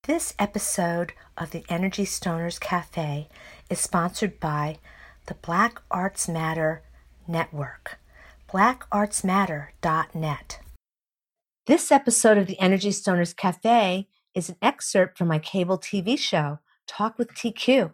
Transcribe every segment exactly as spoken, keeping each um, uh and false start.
This episode of the Energy Stoners Cafe is sponsored by the Black Arts Matter Network, black arts matter dot net. This episode of the Energy Stoners Cafe is an excerpt from my cable T V show, Talk with T Q.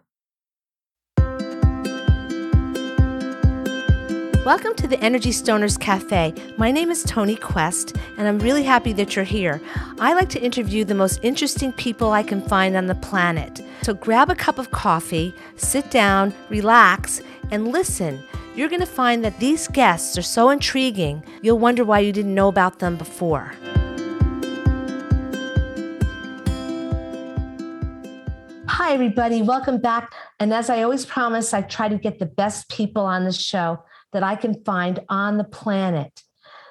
Welcome to the Energy Stoners Cafe. My name is Toni Quest, and I'm really happy that you're here. I like to interview the most interesting people I can find on the planet. So grab a cup of coffee, sit down, relax, and listen. You're going to find that these guests are so intriguing, you'll wonder why you didn't know about them before. Hi, everybody. Welcome back. And as I always promise, I try to get the best people on the show that I can find on the planet.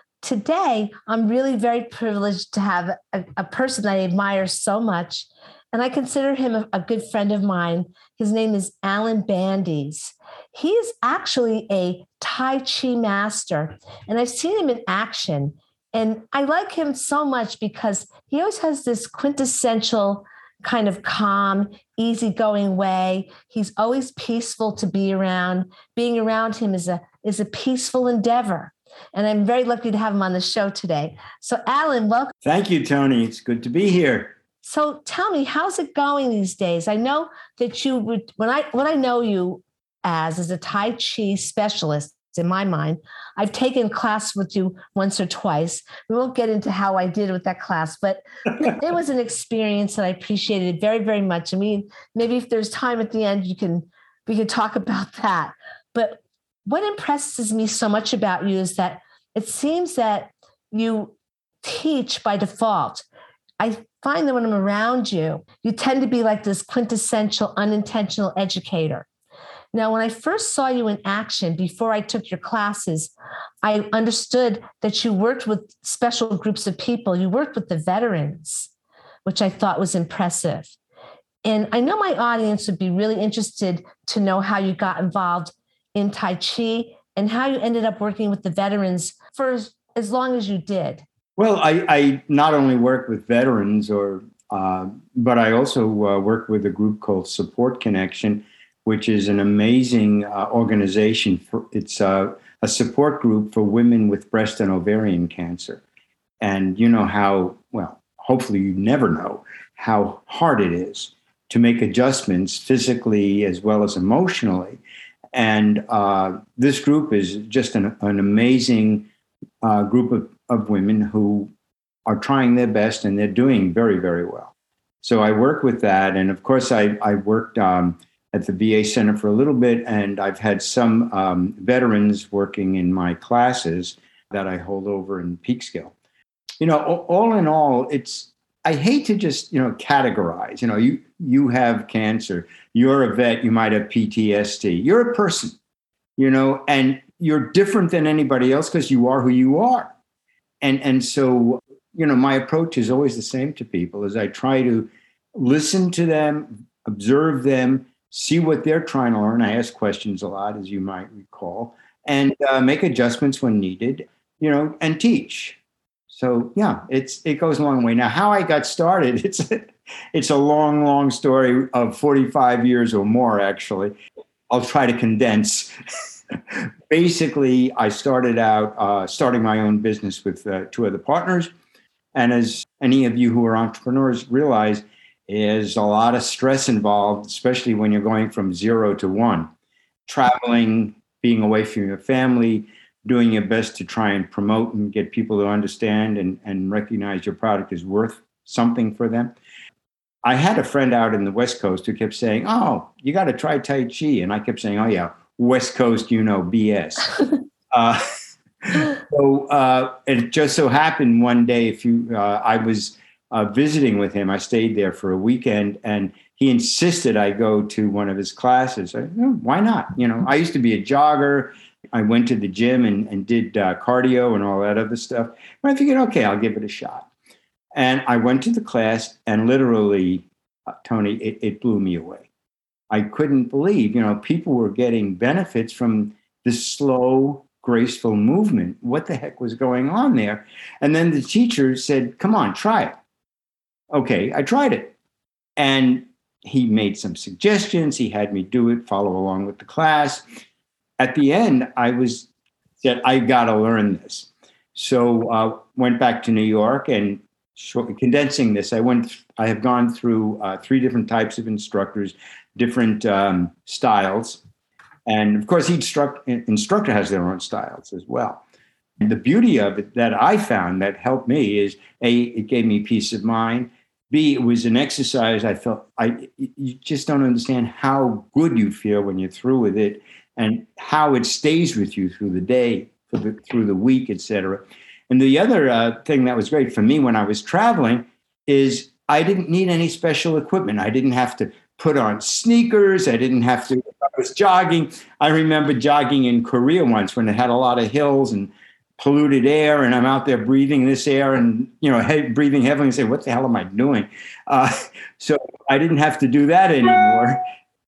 Today, I'm really very privileged to have a, a person I admire so much, and I consider him a, a good friend of mine. His name is Alan Bandies. He is actually a Tai Chi master, and I've seen him in action, and I like him so much because he always has this quintessential kind of calm, easygoing way. He's always peaceful to be around. Being around him is a is a peaceful endeavor. And I'm very lucky to have him on the show today. So Alan, welcome. Thank you, Toni. It's good to be here. So tell me, how's it going these days? I know that you would, when I what I know you as is a Tai Chi specialist, in my mind. I've taken class with you once or twice. We won't get into how I did with that class, but it was an experience that I appreciated very, very much. I mean, maybe if there's time at the end, you can we can talk about that. But what impresses me so much about you is that it seems that you teach by default. I find that when I'm around you, you tend to be like this quintessential unintentional educator. Now, when I first saw you in action before I took your classes, I understood that you worked with special groups of people. You worked with the veterans, which I thought was impressive. And I know my audience would be really interested to know how you got involved in Tai Chi and how you ended up working with the veterans for as, as long as you did. Well, I, I not only work with veterans, or uh, but I also uh, work with a group called Support Connection, which is an amazing uh, organization. For, it's uh, a support group for women with breast and ovarian cancer. And you know how, well, hopefully you never know how hard it is to make adjustments physically as well as emotionally. And uh, this group is just an, an amazing uh, group of, of women who are trying their best, and they're doing very, very well. So I work with that. And of course, I, I worked um, at the V A Center for a little bit, and I've had some um, veterans working in my classes that I hold over in Peekskill. You know, all in all, it's, I hate to just, you know, categorize. You know, you you have cancer, you're a vet, you might have P T S D. You're a person, you know, and you're different than anybody else because you are who you are. And and so, you know, my approach is always the same to people, is I try to listen to them, observe them, see what they're trying to learn. I ask questions a lot, as you might recall, and uh, make adjustments when needed, you know, and teach. So yeah, it's it goes a long way. Now, how I got started, it's it's a long, long story of forty-five years or more, actually. I'll try to condense. Basically, I started out uh, starting my own business with uh, two other partners. And as any of you who are entrepreneurs realize, is a lot of stress involved, especially when you're going from zero to one. Traveling, being away from your family, doing your best to try and promote and get people to understand and, and recognize your product is worth something for them. I had a friend out in the West Coast who kept saying, oh, you got to try Tai Chi. And I kept saying, oh, yeah, West Coast, you know, B S. uh, so uh, it just so happened one day, if you, uh, I was uh, visiting with him. I stayed there for a weekend, and he insisted I go to one of his classes. I, oh, why not? You know, I used to be a jogger. I went to the gym and, and did uh, cardio and all that other stuff. But I figured, okay, I'll give it a shot. And I went to the class, and literally, uh, Toni, it, it blew me away. I couldn't believe, you know, people were getting benefits from this slow, graceful movement. What the heck was going on there? And then the teacher said, come on, try it. Okay, I tried it. And he made some suggestions. He had me do it, follow along with the class. At the end, I was said, I got to learn this. So uh, went back to New York, and short, condensing this, I went. I have gone through uh, three different types of instructors, different um, styles, and of course, each instruct, instructor has their own styles as well. And the beauty of it that I found that helped me is A, it gave me peace of mind. B, it was an exercise I felt I you just don't understand how good you feel when you're through with it, and how it stays with you through the day, for the, through the week, et cetera. And the other uh, thing that was great for me when I was traveling is I didn't need any special equipment. I didn't have to put on sneakers. I didn't have to, I was jogging. I remember jogging in Korea once when it had a lot of hills and polluted air, and I'm out there breathing this air and, you know, he- breathing heavily and say, what the hell am I doing? Uh, so I didn't have to do that anymore.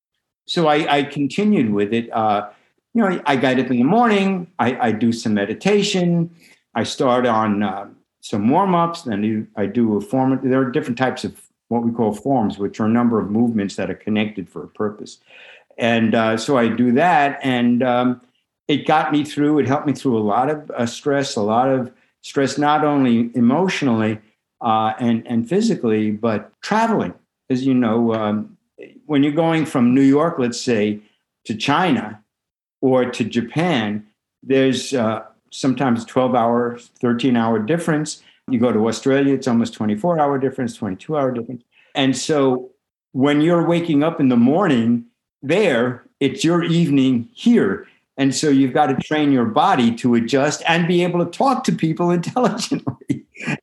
So I, I continued with it. Uh, you know, I got up in the morning, I, I do some meditation. I start on uh, some warm-ups, then I do a form. There are different types of what we call forms, which are a number of movements that are connected for a purpose. And uh, so I do that, and um, it got me through. It helped me through a lot of uh, stress, a lot of stress, not only emotionally uh, and, and physically, but traveling. As you know, um, when you're going from New York, let's say, to China or to Japan, there's uh, sometimes twelve hour, thirteen hour difference. You go to Australia, it's almost twenty-four hour difference, twenty-two hour difference. And so when you're waking up in the morning there, it's your evening here. And so you've got to train your body to adjust and be able to talk to people intelligently.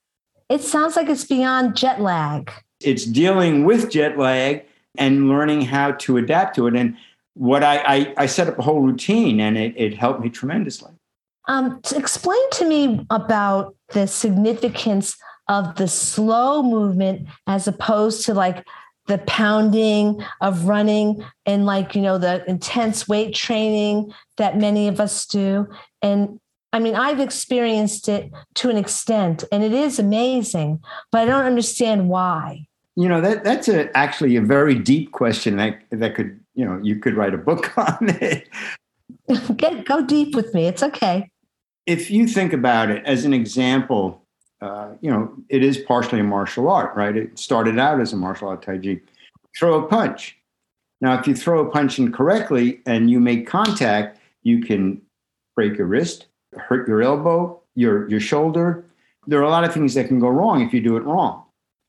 It sounds like it's beyond jet lag. It's dealing with jet lag and learning how to adapt to it. And what I, I, I set up a whole routine, and it, it helped me tremendously. Um, to explain to me about the significance of the slow movement as opposed to like the pounding of running and like, you know, the intense weight training that many of us do. And I mean, I've experienced it to an extent, and it is amazing, but I don't understand why. You know, that that's a, actually a very deep question that, that could, you know, you could write a book on it. Get, go deep with me. It's okay. If you think about it as an example, uh, you know, it is partially a martial art, right? It started out as a martial art, Tai Chi. Throw a punch. Now, if you throw a punch incorrectly and you make contact, you can break your wrist, hurt your elbow, your, your shoulder. There are a lot of things that can go wrong if you do it wrong.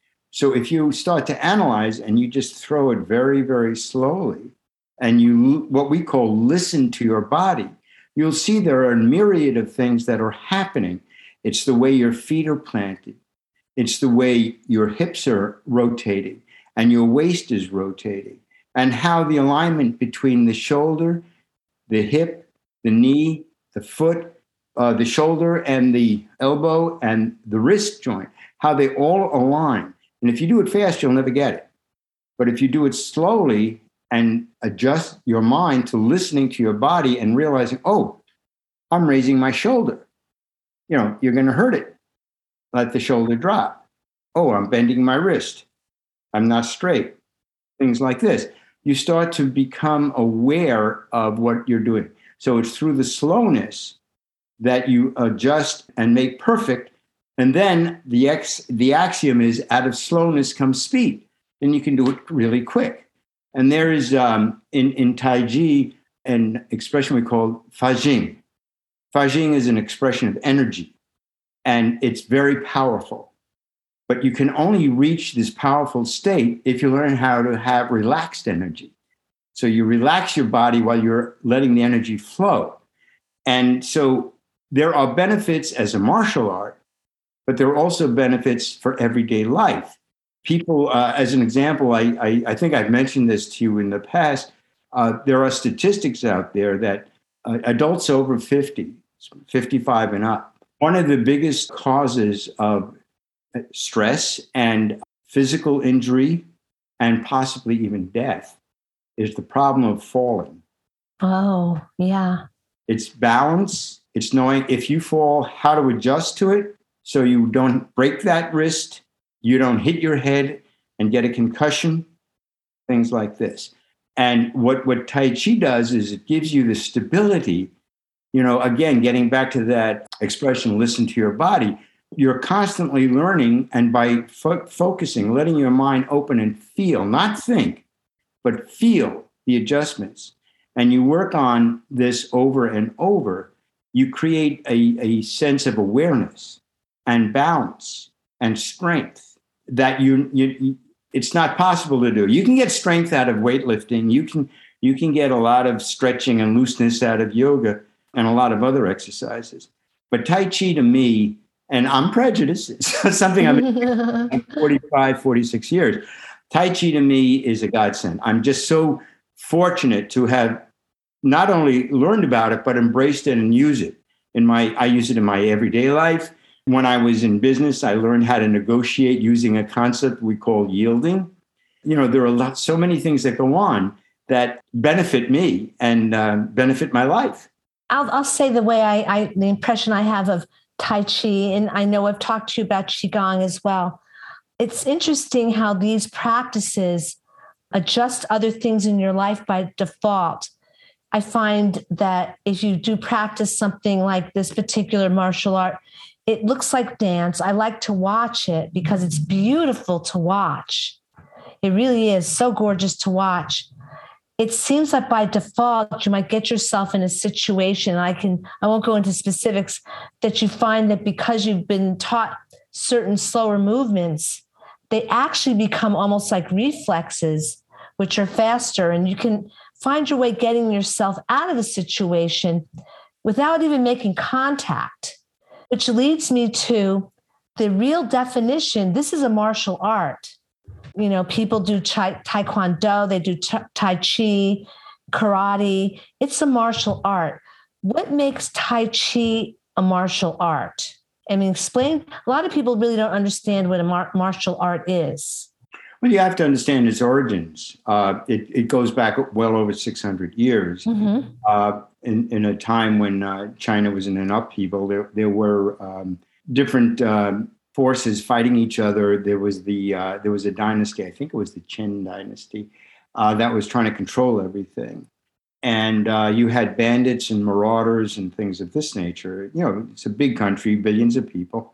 So if you start to analyze and you just throw it very, very slowly, and you, what we call listen to your body, you'll see there are a myriad of things that are happening. It's the way your feet are planted. It's the way your hips are rotating and your waist is rotating, and how the alignment between the shoulder, the hip, the knee, the foot, uh, the shoulder and the elbow and the wrist joint, how they all align. And if you do it fast, you'll never get it. But if you do it slowly and adjust your mind to listening to your body and realizing, oh, I'm raising my shoulder. You know, you're going to hurt it. Let the shoulder drop. Oh, I'm bending my wrist. I'm not straight. Things like this. You start to become aware of what you're doing. So it's through the slowness that you adjust and make perfect. And then the ex, the axiom is out of slowness comes speed. Then you can do it really quick. And there is, um, in, in Tai Chi, an expression we call Fa Jing. Fa Jing is an expression of energy, and it's very powerful. But you can only reach this powerful state if you learn how to have relaxed energy. So you relax your body while you're letting the energy flow. And so there are benefits as a martial art, but there are also benefits for everyday life. People, uh, as an example, I, I, I think I've mentioned this to you in the past. Uh, there are statistics out there that uh, adults over fifty, fifty-five and up, one of the biggest causes of stress and physical injury and possibly even death is the problem of falling. Oh, yeah. It's balance. It's knowing if you fall, how to adjust to it so you don't break that wrist, you don't hit your head, and get a concussion, things like this. And what, what Tai Chi does is it gives you the stability. You know, again, getting back to that expression, listen to your body, you're constantly learning. And by fo- focusing, letting your mind open and feel, not think, but feel the adjustments, and you work on this over and over, you create a, a sense of awareness and balance and strength that you, you it's not possible to do. You can get strength out of weightlifting. You can you can get a lot of stretching and looseness out of yoga and a lot of other exercises. But Tai Chi to me, and I'm prejudiced, it's something I've been doing forty-five, forty-six years. Tai Chi to me is a godsend. I'm just so fortunate to have not only learned about it, but embraced it and use it in my, I use it in my everyday life. When I was in business, I learned how to negotiate using a concept we call yielding. You know, there are a lot, so many things that go on that benefit me and uh, benefit my life. I'll, I'll say the way I, I, the impression I have of Tai Chi, and I know I've talked to you about Qigong as well. It's interesting how these practices adjust other things in your life by default. I find that if you do practice something like this particular martial art, it looks like dance. I like to watch it because it's beautiful to watch. It really is so gorgeous to watch. It seems that by default, you might get yourself in a situation, I can, I won't go into specifics, that you find that because you've been taught certain slower movements, they actually become almost like reflexes, which are faster. And you can find your way getting yourself out of a situation without even making contact, which leads me to the real definition. This is a martial art. You know, people do tai, taekwondo, they do tai chi, karate. It's a martial art. What makes Tai Chi a martial art? I mean, explain. A lot of people really don't understand what a mar- martial art is. Well, you have to understand its origins. Uh, it, it goes back well over six hundred years. Mm-hmm. Uh, in, in a time when uh, China was in an upheaval, there, there were um, different uh, forces fighting each other. There was the uh, there was a dynasty, I think it was the Qin dynasty, uh, that was trying to control everything. And uh, you had bandits and marauders and things of this nature. You know, it's a big country, billions of people.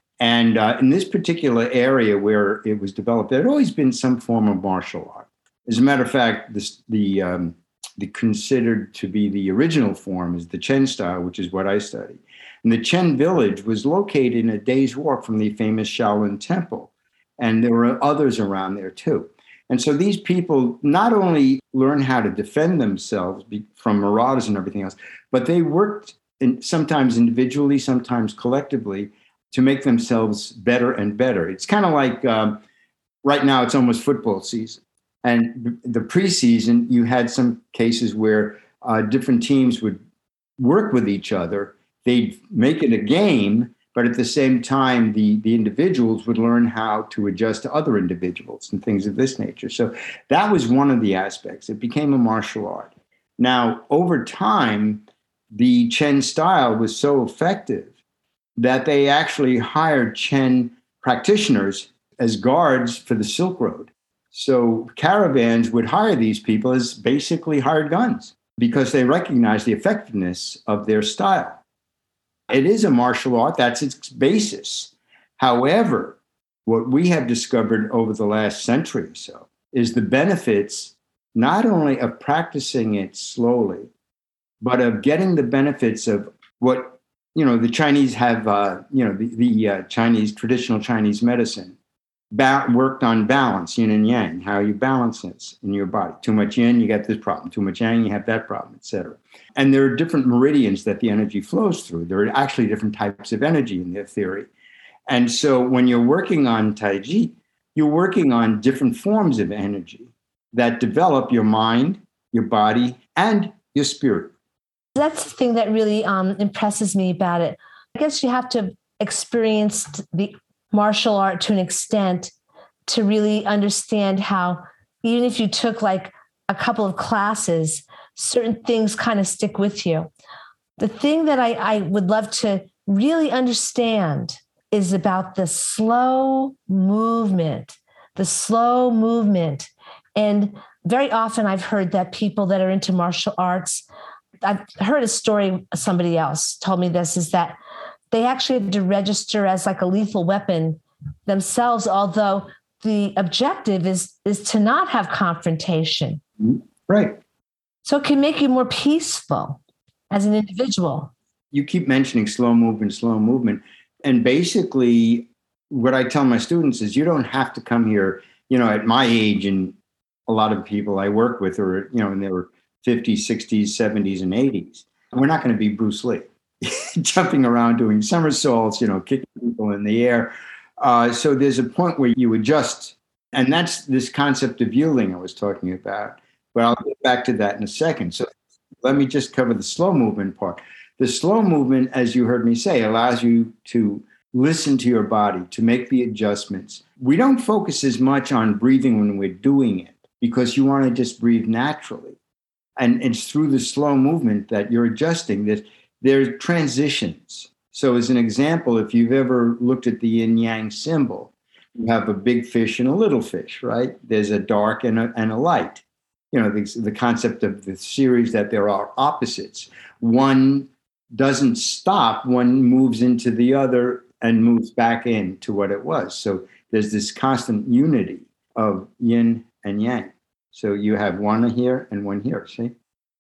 And uh, in this particular area where it was developed, there had always been some form of martial art. As a matter of fact, this, the um, the considered to be the original form is the Chen style, which is what I study. And the Chen village was located in a day's walk from the famous Shaolin Temple. And there were others around there too. And so these people not only learn how to defend themselves from marauders and everything else, but they worked in, sometimes individually, sometimes collectively, to make themselves better and better. It's kind of like um, right now, it's almost football season. And the preseason, you had some cases where uh, different teams would work with each other. They'd make it a game, but at the same time, the, the individuals would learn how to adjust to other individuals and things of this nature. So that was one of the aspects. It became a martial art. Now, over time, the Chen style was so effective that they actually hired Chen practitioners as guards for the Silk Road. So caravans would hire these people as basically hired guns because they recognized the effectiveness of their style. It is a martial art. That's its basis. However, what we have discovered over the last century or so is the benefits not only of practicing it slowly, but of getting the benefits of what, you know, the Chinese have, uh, you know, the, the uh, Chinese, traditional Chinese medicine ba- worked on balance, yin and yang, how you balance this in your body. Too much yin, you get this problem. Too much yang, you have that problem, et cetera. And there are different meridians that the energy flows through. There are actually different types of energy in their theory. And so when you're working on Tai Chi, you're working on different forms of energy that develop your mind, your body, and your spirit. That's the thing that really um, impresses me about it. I guess you have to experience the martial art to an extent to really understand how, even if you took like a couple of classes, certain things kind of stick with you. The thing that I, I would love to really understand is about the slow movement, the slow movement. And very often I've heard that people that are into martial arts, I've heard a story, somebody else told me this, is that they actually had to register as like a lethal weapon themselves, although the objective is, is to not have confrontation. Right. So it can make you more peaceful as an individual. You keep mentioning slow movement, slow movement. And basically, what I tell my students is you don't have to come here, you know, at my age, and a lot of people I work with are, you know, in their fifties, sixties, seventies, and eighties. We're not going to be Bruce Lee jumping around doing somersaults, you know, kicking people in the air. Uh, so there's a point where you adjust. And that's this concept of yielding I was talking about. But I'll get back to that in a second. So let me just cover the slow movement part. The slow movement, as you heard me say, allows you to listen to your body, to make the adjustments. We don't focus as much on breathing when we're doing it because you want to just breathe naturally. And it's through the slow movement that you're adjusting this. There are transitions. So as an example, if you've ever looked at the yin yang symbol, you have a big fish and a little fish, right? There's a dark and a, and a light. You know, the, the concept of the series that there are opposites. One doesn't stop, one moves into the other and moves back into what it was. So there's this constant unity of yin and yang. So you have one here and one here, see?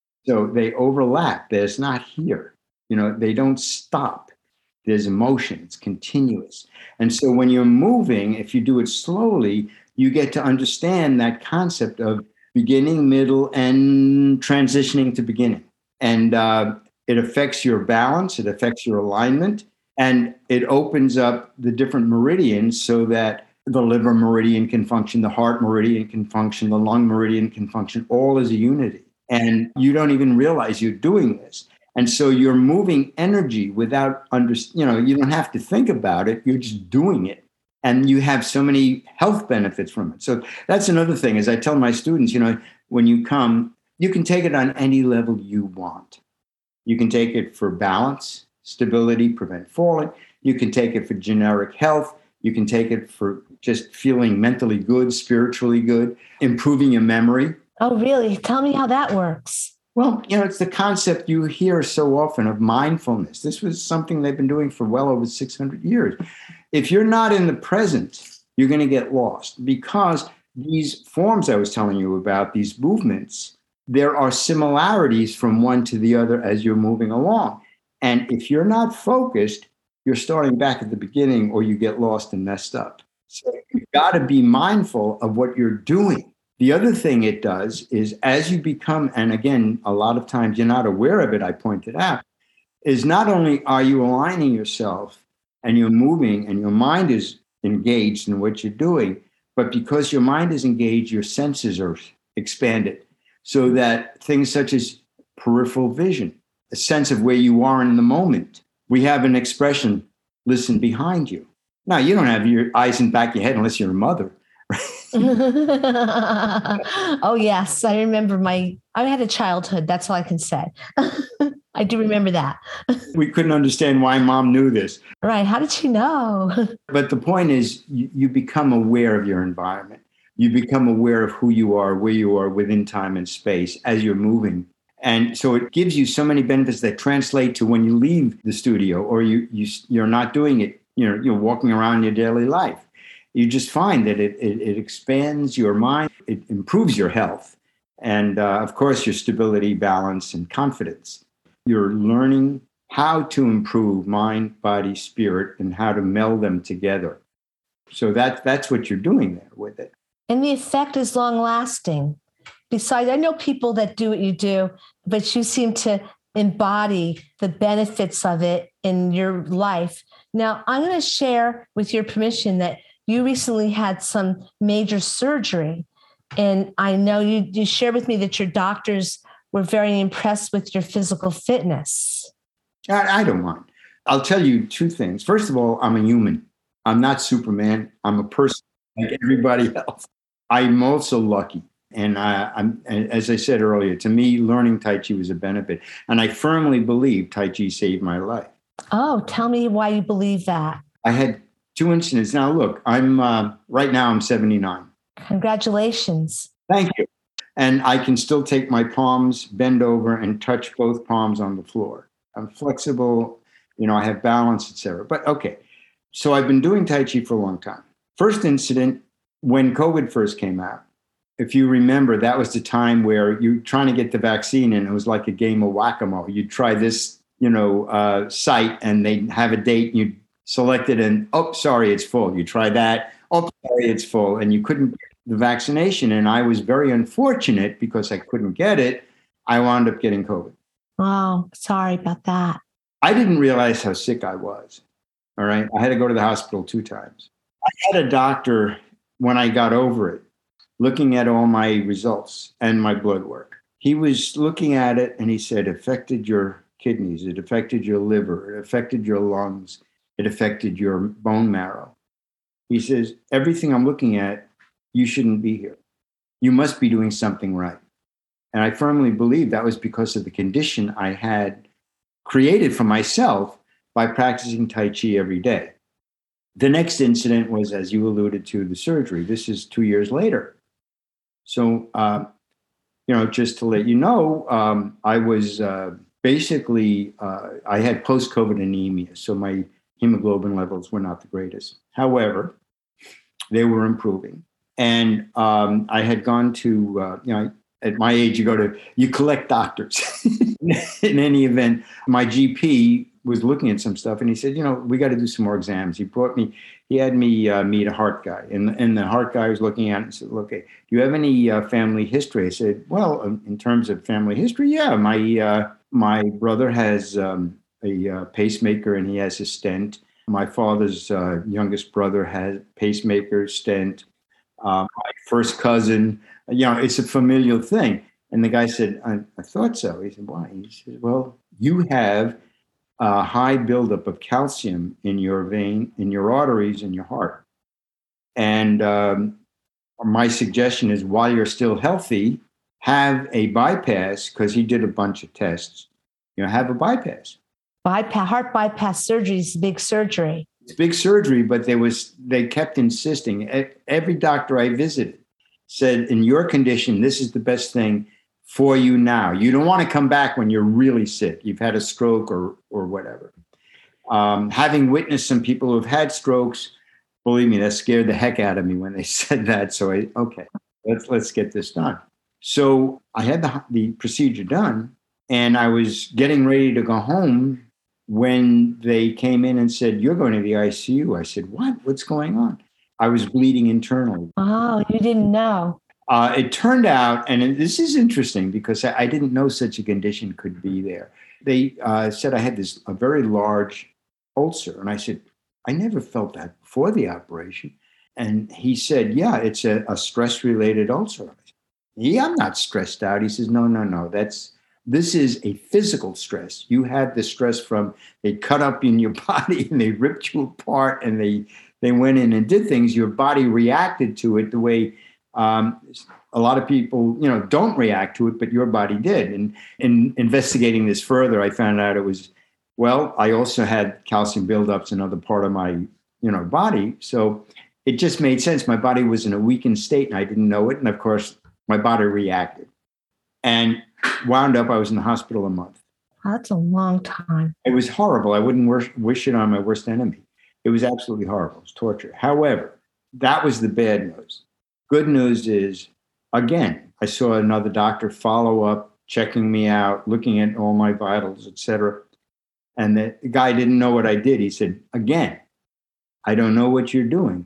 So they overlap. There's not here. You know, they don't stop. There's emotion. It's continuous. And so when you're moving, if you do it slowly, you get to understand that concept of beginning, middle, and transitioning to beginning. And uh, it affects your balance, it affects your alignment, and it opens up the different meridians so that the liver meridian can function, the heart meridian can function, the lung meridian can function, all as a unity. And you don't even realize you're doing this. And so you're moving energy without, under, you know, you don't have to think about it, you're just doing it. And you have so many health benefits from it. So that's another thing, as I tell my students, you know, when you come, you can take it on any level you want. You can take it for balance, stability, prevent falling. You can take it for generic health. You can take it for just feeling mentally good, spiritually good, improving your memory. Oh, really? Tell me how that works. Well, you know, it's the concept you hear so often of mindfulness. This was something they've been doing for well over six hundred years. If you're not in the present, you're going to get lost because these forms I was telling you about, these movements, there are similarities from one to the other as you're moving along. And if you're not focused, you're starting back at the beginning or you get lost and messed up. So you've got to be mindful of what you're doing. The other thing it does is as you become, and again, a lot of times you're not aware of it, I pointed out, is not only are you aligning yourself and you're moving and your mind is engaged in what you're doing, but because your mind is engaged, your senses are expanded so that things such as peripheral vision, a sense of where you are in the moment. We have an expression, listen behind you. Now, you don't have your eyes in the back of your head unless you're a mother. Oh, yes. I remember my, I had a childhood. That's all I can say. I do remember that. We couldn't understand why mom knew this. Right. How did she know? But the point is, you, you become aware of your environment. You become aware of who you are, where you are within time and space as you're moving. And so it gives you so many benefits that translate to when you leave the studio or you, you, you're not doing it, you know, you're walking around your daily life. You just find that it, it, it expands your mind, it improves your health, and uh, of course, your stability, balance, and confidence. You're learning how to improve mind, body, spirit, and how to meld them together. So that, that's what you're doing there with it. And the effect is long lasting. Besides, I know people that do what you do, but you seem to embody the benefits of it in your life. Now, I'm going to share, with your permission, that you recently had some major surgery. And I know you, you shared with me that your doctors were very impressed with your physical fitness. I, I don't mind. I'll tell you two things. First of all, I'm a human. I'm not Superman. I'm a person like everybody else. I'm also lucky. And I, I'm, as I said earlier, to me, learning Tai Chi was a benefit. And I firmly believe Tai Chi saved my life. Oh, tell me why you believe that. I had two incidents. Now, look, I'm uh, right now I'm seventy-nine. Congratulations. Thank you. And I can still take my palms, bend over, and touch both palms on the floor. I'm flexible, you know, I have balance, et cetera. But okay, so I've been doing Tai Chi for a long time. First incident, when COVID first came out, if you remember, that was the time where you're trying to get the vaccine and it was like a game of whack-a-mole. You'd try this, you know, uh, site and they'd have a date and you'd select it and, oh, sorry, it's full. You try that, oh, sorry, it's full. And you couldn't get the vaccination. And I was very unfortunate because I couldn't get it. I wound up getting COVID. Oh, sorry about that. I didn't realize how sick I was. All right. I had to go to the hospital two times. I had a doctor when I got over it, looking at all my results and my blood work. He was looking at it and he said, it affected your kidneys, it affected your liver, it affected your lungs, it affected your bone marrow. He says, everything I'm looking at, you shouldn't be here. You must be doing something right. And I firmly believe that was because of the condition I had created for myself by practicing Tai Chi every day. The next incident was, as you alluded to, the surgery. This is two years later. So, uh, you know, just to let you know, um, I was uh, basically, uh, I had post-COVID anemia. So my hemoglobin levels were not the greatest. However, they were improving. And um, I had gone to, uh, you know, at my age, you go to, you collect doctors. In any event, my G P was looking at some stuff and he said, you know, we got to do some more exams. He brought me, he had me uh, meet a heart guy. And, and the heart guy was looking at it and said, okay, do you have any uh, family history? I said, well, in terms of family history, yeah, my, uh, my brother has um, a uh, pacemaker and he has a stent. My father's uh, youngest brother has pacemaker, stent. Uh, my first cousin, you know, it's a familial thing. And the guy said, I, I thought so. He said, why? He said, well, you have a high buildup of calcium in your vein, in your arteries, in your heart. And um, my suggestion is while you're still healthy, have a bypass, because he did a bunch of tests, you know, have a bypass. Bypass, heart bypass surgery is big surgery. It's big surgery, but there was, they kept insisting. Every doctor I visited said, in your condition, this is the best thing for you now. You don't want to come back when you're really sick. You've had a stroke or or whatever. Um, having witnessed some people who've had strokes, believe me, that scared the heck out of me when they said that. So I, okay, let's let's get this done. So I had the, the procedure done and I was getting ready to go home when they came in and said, you're going to the I C U. I said, what? What's going on? I was bleeding internally. Oh, you didn't know. Uh, it turned out, and this is interesting because I, I didn't know such a condition could be there. They uh, said I had this a very large ulcer. And I said, I never felt that before the operation. And he said, yeah, it's a, a stress-related ulcer. I said, yeah, I'm not stressed out. He says, no, no, no, that's this is a physical stress. You had the stress from they cut up in your body and they ripped you apart and they they went in and did things. Your body reacted to it the way um, a lot of people, you know, don't react to it, but your body did. And in investigating this further, I found out it was, well, I also had calcium buildups in another part of my, you know, body. So it just made sense. My body was in a weakened state and I didn't know it. And of course, my body reacted. And wound up, I was in the hospital a month. That's a long time. It was horrible. I wouldn't wish, wish it on my worst enemy. It was absolutely horrible. It was torture. However, that was the bad news. Good news is, again, I saw another doctor follow up, checking me out, looking at all my vitals, et cetera. And the guy didn't know what I did. He said, again, I don't know what you're doing,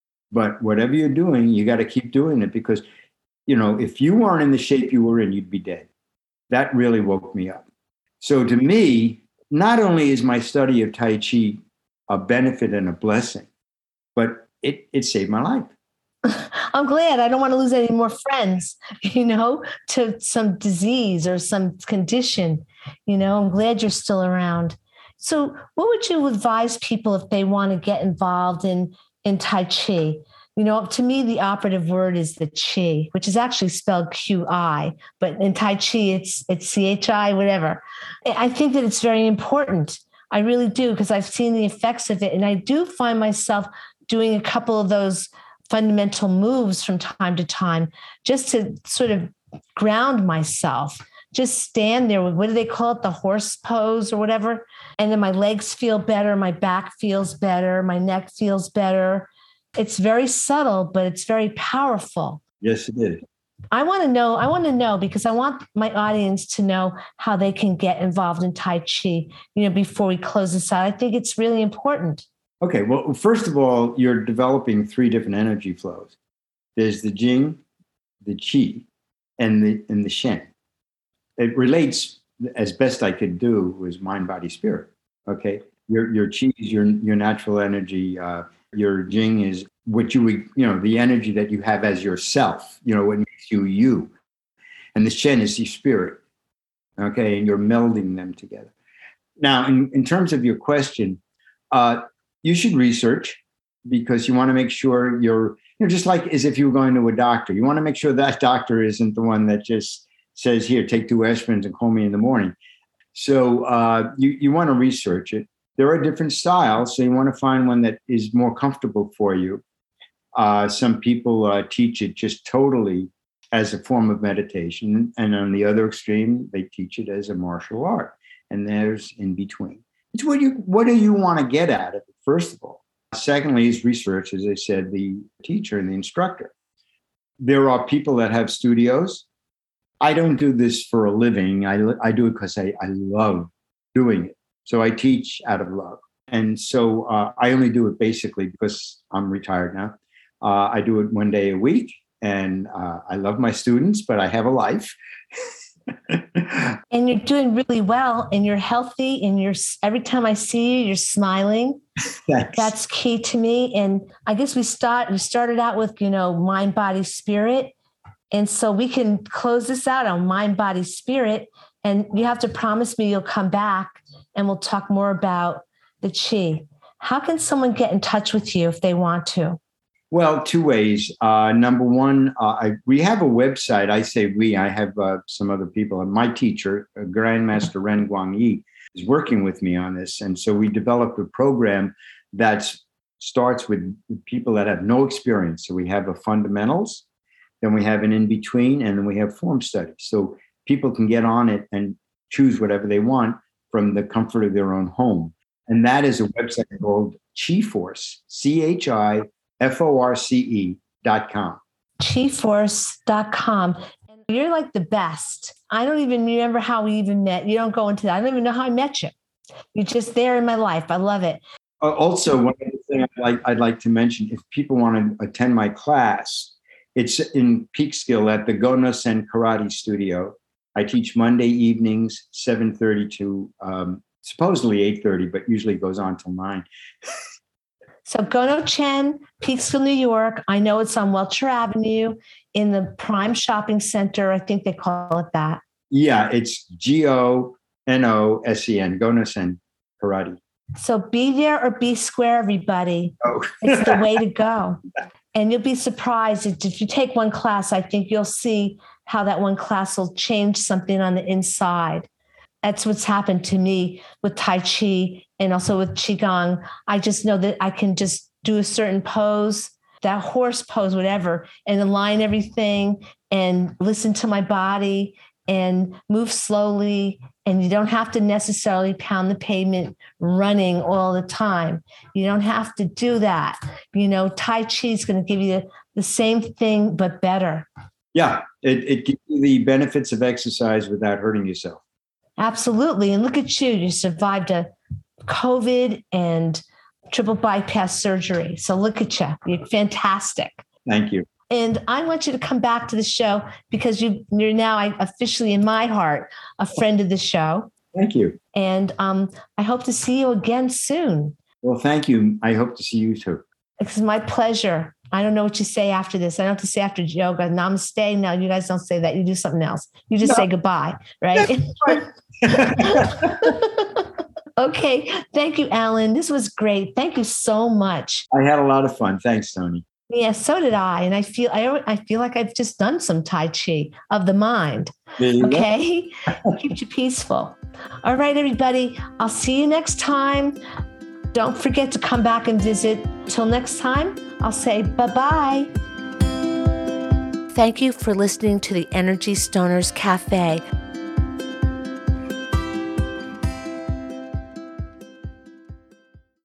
but whatever you're doing, you got to keep doing it because, you know, if you weren't in the shape you were in, you'd be dead. That really woke me up. So to me, not only is my study of Tai Chi a benefit and a blessing, but it, it saved my life. I'm glad. I don't want to lose any more friends, you know, to some disease or some condition. You know, I'm glad you're still around. So what would you advise people if they want to get involved in, in Tai Chi? You know, to me, the operative word is the Chi, which is actually spelled Q I, but in Tai Chi, it's it's C H I, whatever. I think that it's very important. I really do, because I've seen the effects of it. And I do find myself doing a couple of those fundamental moves from time to time, just to sort of ground myself. Just stand there with, what do they call it? The horse pose or whatever. And then my legs feel better. My back feels better. My neck feels better. It's very subtle, but it's very powerful. Yes, it is. I want to know, I want to know, because I want my audience to know how they can get involved in Tai Chi, you know, before we close this out. I think it's really important. Okay. Well, first of all, you're developing three different energy flows. There's the Jing, the Qi, and the, and the Shen. It relates, as best I could do, was mind, body, spirit. Okay. Your, your Qi is your, your natural energy. Uh, your Jing is what you would, you know, the energy that you have as yourself, you know, what makes you you. And the Shen is your spirit. Okay. And you're melding them together. Now, in, in terms of your question, uh, you should research, because you want to make sure you're, you know, just like as if you were going to a doctor, you want to make sure that doctor isn't the one that just says, here, take two aspirins and call me in the morning. So uh, you, you want to research it. There are different styles, so you want to find one that is more comfortable for you. Uh, some people uh, teach it just totally as a form of meditation. And on the other extreme, they teach it as a martial art. And there's in between. It's what you, what do you want to get out of it, first of all? Secondly is research, as I said, the teacher and the instructor. There are people that have studios. I don't do this for a living. I, I do it because I, I love doing it. So I teach out of love. And so uh, I only do it basically because I'm retired now. Uh, I do it one day a week, and uh, I love my students, but I have a life. And you're doing really well, and you're healthy, and you're, every time I see you, you're smiling. Thanks. That's key to me. And I guess we start, we started out with, you know, mind, body, spirit. And so we can close this out on mind, body, spirit. And you have to promise me you'll come back and we'll talk more about the Qi. How can someone get in touch with you if they want to? Well, two ways. Uh, number one, uh, I, we have a website. I say we, I have uh, some other people. And my teacher, uh, Grandmaster Ren Guangyi, is working with me on this. And so we developed a program that starts with people that have no experience. So we have a fundamentals, then we have an in-between, and then we have form studies. So people can get on it and choose whatever they want from the comfort of their own home. And that is a website called Chi Force, C H I F O R C E dot com. Chi Force dot com. And you're like the best. I don't even remember how we even met. You don't go into that. I don't even know how I met you. You're just there in my life. I love it. Uh, also, one other thing I'd like, I'd like to mention, if people want to attend my class, it's in Peekskill at the Go-No-Sen Karate Studio. I teach Monday evenings, seven thirty to um, supposedly eight thirty, but usually goes on till nine. So Go-No-Sen, Peekskill, New York. I know it's on Welcher Avenue in the Prime Shopping Center. I think they call it that. Yeah, it's G O N O S E N, Go-No-Sen Karate. So be there or be square, everybody. Oh. It's the way to go. And you'll be surprised if you take one class. I think you'll see how that one class will change something on the inside. That's what's happened to me with Tai Chi and also with Qigong. I just know that I can just do a certain pose, that horse pose, whatever, and align everything and listen to my body and move slowly. And you don't have to necessarily pound the pavement running all the time. You don't have to do that. You know, Tai Chi is going to give you the, the same thing, but better. Yeah, it, it gives you the benefits of exercise without hurting yourself. Absolutely. And look at you. You survived a COVID and triple bypass surgery. So look at you. You're fantastic. Thank you. And I want you to come back to the show because you, you're now officially in my heart a friend of the show. Thank you. And um, I hope to see you again soon. Well, thank you. I hope to see you too. It's my pleasure. I don't know what you say after this. I don't have to say after yoga, namaste. No, you guys don't say that. You do something else. You just no. say goodbye, right? Okay. Thank you, Alan. This was great. Thank you so much. I had a lot of fun. Thanks, Tony. Yeah, so did I. And I feel I, I feel like I've just done some Tai Chi of the mind. Okay. Keeps you peaceful. All right, everybody. I'll see you next time. Don't forget to come back and visit. Till next time, I'll say bye-bye. Thank you for listening to the Energy Stoners Cafe